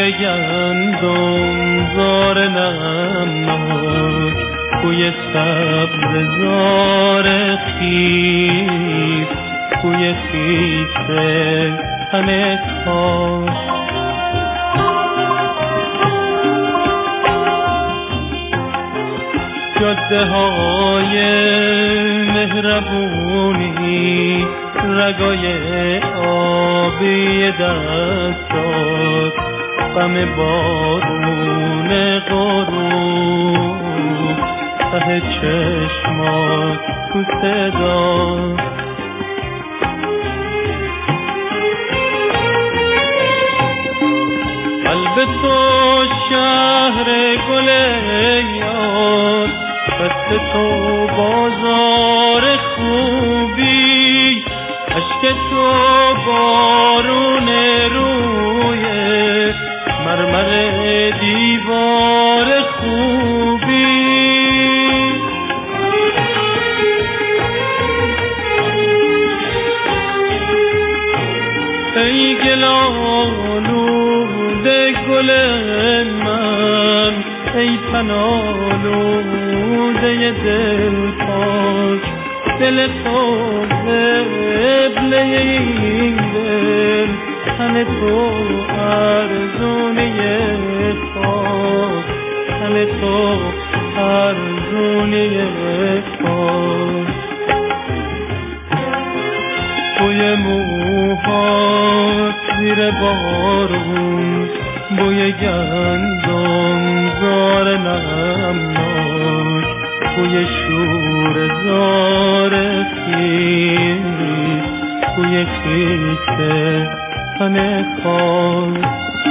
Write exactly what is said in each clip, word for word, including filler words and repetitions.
بوی گندم زار نمناک، بوی سبز زار خیس، بوی خیس تن خاک. جاده های مهربونی، رگای آبی دستات، غم بارون غروب ته چشمات تو صدات. قلب تو شهر گل یار، دست تو بازار خوبی، عشق تو بارون روی مرمر دیوار خوبی. ای گل‌آلوده گل من، ای تن آلوده دل پاک، دل تو قبله این دل، تن تو ارزونه خاک، تن تو ارزونه خاک. بوی موهات زیر بارون، بوی گندم زار نمناک، بوی شور زار خیس، بوی خیس تن خاک.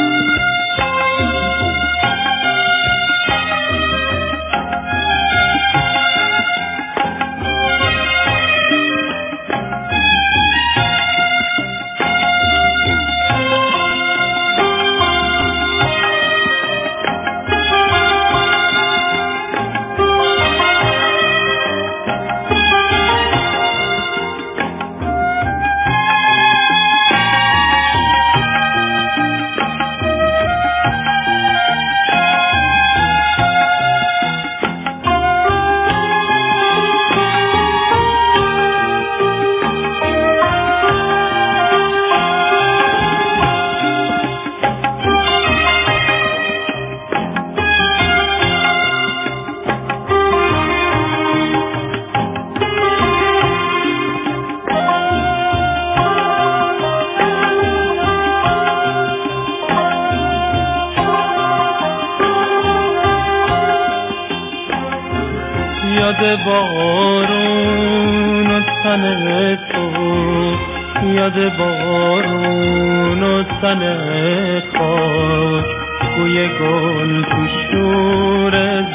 یاد بارون و تن تو، یاد بارون و تن خاک، بوی گل تو شور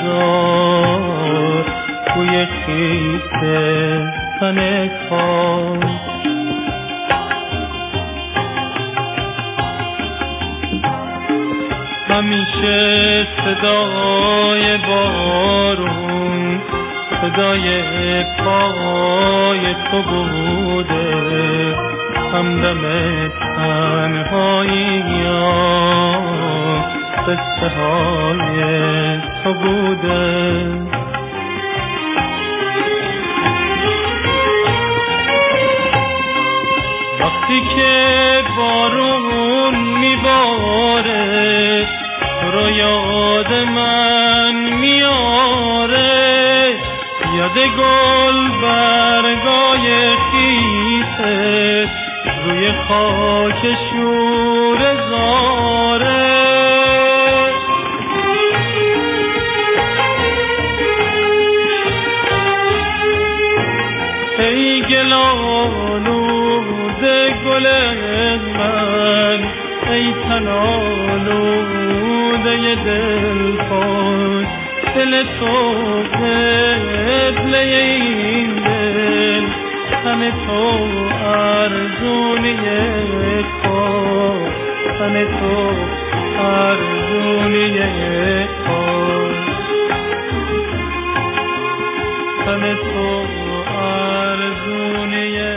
زار، بوی خیس تن خاک. همیشه صدای بارون، صدای پای تو بوده، همدم تنهایی یا قصه های تو بوده. وقتی که بارون میباره، تو رو یاد من میاره، یاد گل برگای خیسه، روی خاک شور زاره. ای گل‌آلوده گل من، ای تن آلوده دل پاک، دل تو قبله این دل، تن تو ارزونه خاک، تن تو ارزونه خاک، تن تو ارزونه